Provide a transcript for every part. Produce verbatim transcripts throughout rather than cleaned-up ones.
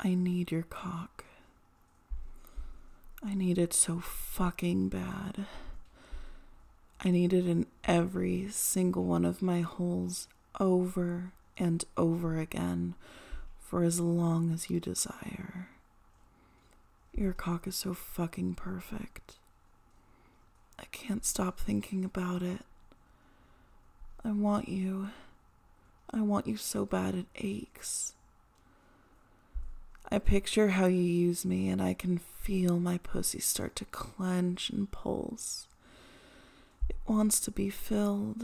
I need your cock. I need it so fucking bad. I need it in every single one of my holes over and over again for as long as you desire. Your cock is so fucking perfect. I can't stop thinking about it. I want you. I want you so bad it aches. I picture how you use me and I can feel my pussy start to clench and pulse. It wants to be filled.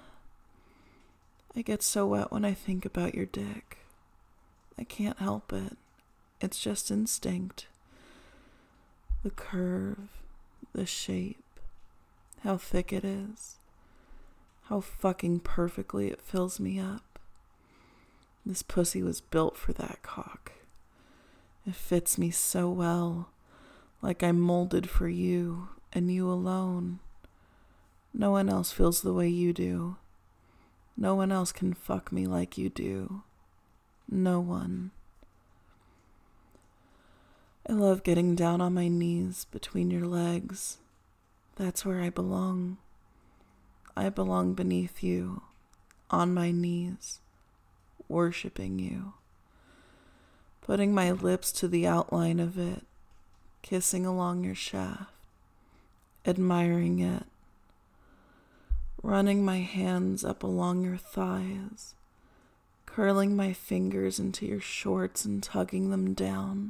I get so wet when I think about your dick. I can't help it. It's just instinct. The curve, the shape, how thick it is, how fucking perfectly it fills me up. This pussy was built for that cock. It fits me so well, like I'm molded for you and you alone. No one else feels the way you do. No one else can fuck me like you do. No one. I love getting down on my knees between your legs. That's where I belong. I belong beneath you, on my knees, worshiping you. Putting my lips to the outline of it, kissing along your shaft, admiring it, running my hands up along your thighs, curling my fingers into your shorts and tugging them down.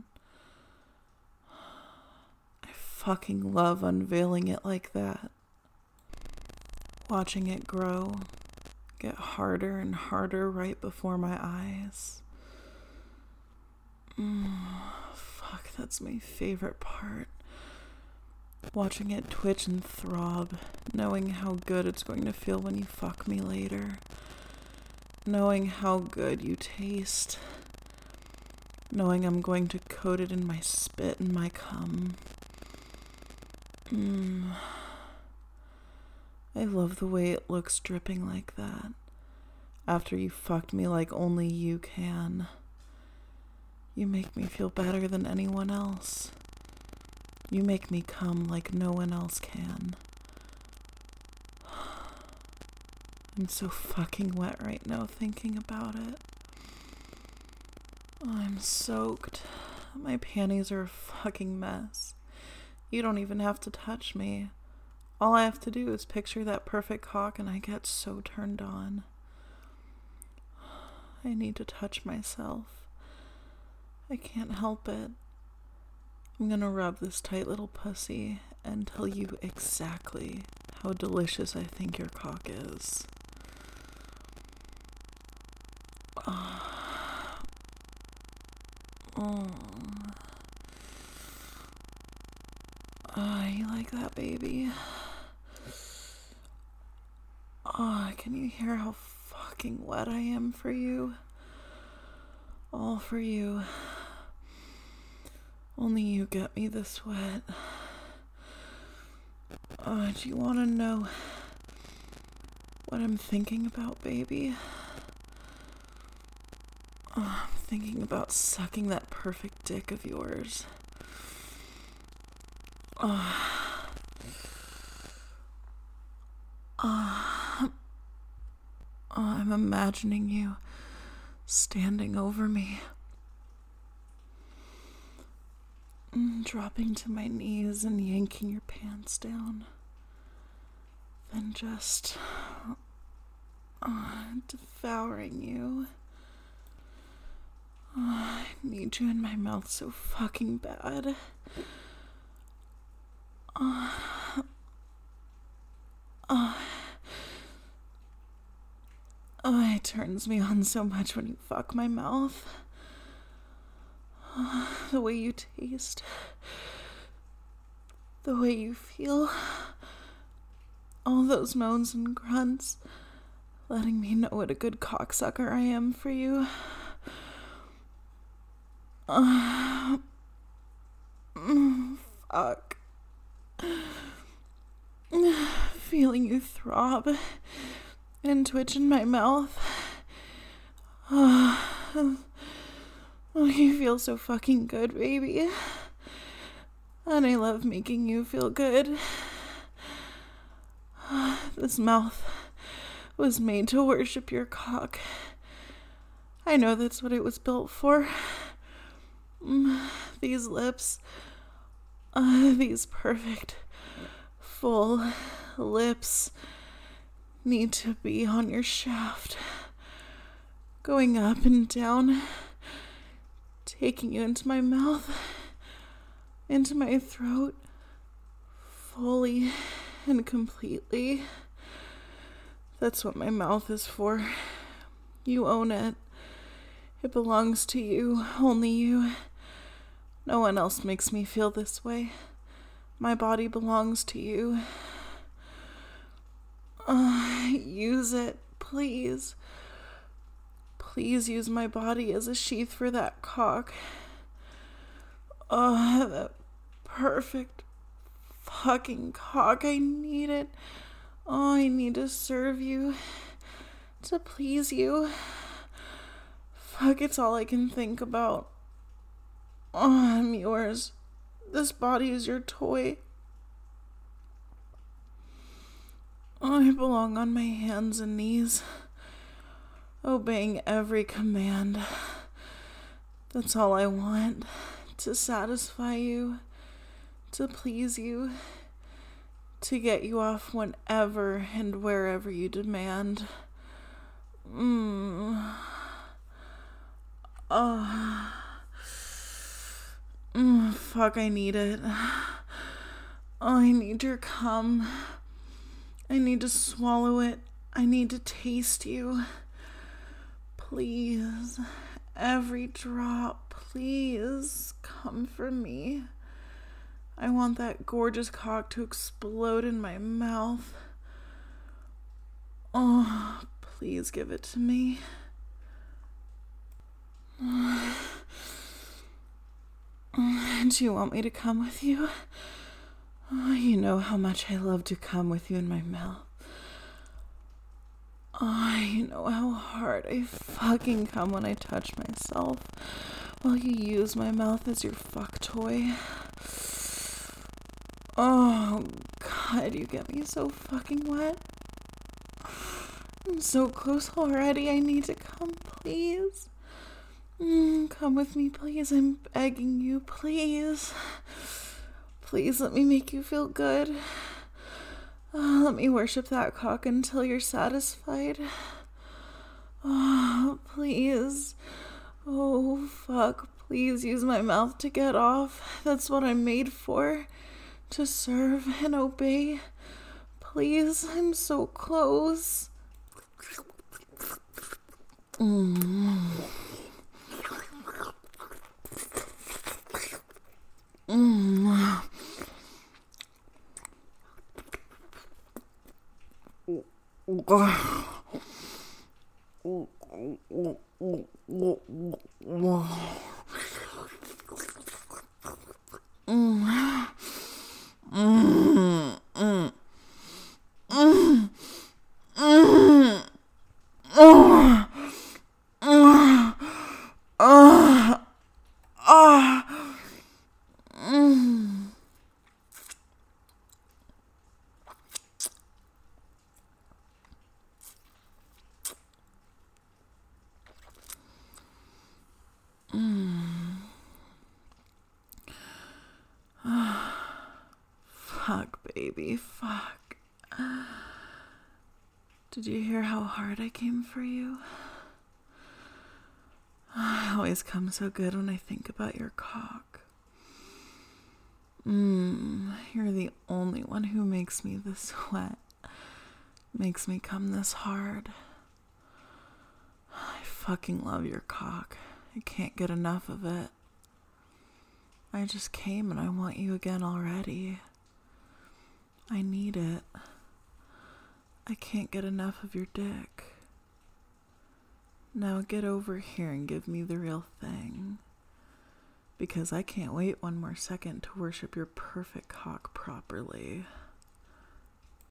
I fucking love unveiling it like that, watching it grow, get harder and harder right before my eyes. Mm, fuck, that's my favorite part. Watching it twitch and throb, knowing how good it's going to feel when you fuck me later. Knowing how good you taste. Knowing I'm going to coat it in my spit and my cum. Mm. I love the way it looks dripping like that. After you fucked me like only you can. You make me feel better than anyone else. You make me come like no one else can. I'm so fucking wet right now thinking about it. Oh, I'm soaked. My panties are a fucking mess. You don't even have to touch me. All I have to do is picture that perfect cock and I get so turned on. I need to touch myself. I can't help it. I'm gonna rub this tight little pussy and tell you exactly how delicious I think your cock is. Oh. Oh. Oh, you like that, baby? Oh, can you hear how fucking wet I am for you? All for you. Only you get me this wet. Oh, do you want to know what I'm thinking about, baby? Oh, I'm thinking about sucking that perfect dick of yours. Oh. Oh. Oh, I'm imagining you standing over me. Dropping to my knees and yanking your pants down. Then just uh, devouring you. Oh, I need you in my mouth so fucking bad. Uh, uh, oh, it turns me on so much when you fuck my mouth. Uh, the way you taste. The way you feel. All those moans and grunts. Letting me know what a good cocksucker I am for you. Uh, mm, fuck. Feeling you throb and twitch in my mouth. Oh, oh, you feel so fucking good, baby. And I love making you feel good. This mouth was made to worship your cock. I know that's what it was built for. These lips, uh, these perfect, full lips need to be on your shaft, going up and down, taking you into my mouth, into my throat, fully and completely. That's what my mouth is for. You own it. It belongs to you, only you. No one else makes me feel this way. My body belongs to you. Uh, use it, please. Please use my body as a sheath for that cock. Oh, that perfect fucking cock. I need it. Oh, I need to serve you. To please you. Fuck, it's all I can think about. Oh, I'm yours. This body is your toy. Oh, I belong on my hands and knees, obeying every command. That's all I want. To satisfy you, to please you, to get you off whenever and wherever you demand. Mmm. Oh. Mm, fuck, I need it. Oh, I need your cum. I need to swallow it. I need to taste you. Please. Every drop, please come for me. I want that gorgeous cock to explode in my mouth. Oh, please give it to me. Do you want me to come with you? Oh, you know how much I love to come with you in my mouth. Oh, you know how hard I fucking come when I touch myself while you use my mouth as your fuck toy. Oh, God, you get me so fucking wet. I'm so close already. I need to come, please. Mm, come with me, please. I'm begging you, please. Please let me make you feel good. Uh, let me worship that cock until you're satisfied. Oh, please. Oh, fuck. Please use my mouth to get off. That's what I'm made for. To serve and obey. Please, I'm so close. Mm. Mm. Fuck, baby, fuck. Did you hear how hard I came for you? I always come so good when I think about your cock. Mmm, you're the only one who makes me this wet. Makes me come this hard. I fucking love your cock. I can't get enough of it. I just came and I want you again already. I need it. I can't get enough of your dick. Now get over here and give me the real thing. Because I can't wait one more second to worship your perfect cock properly.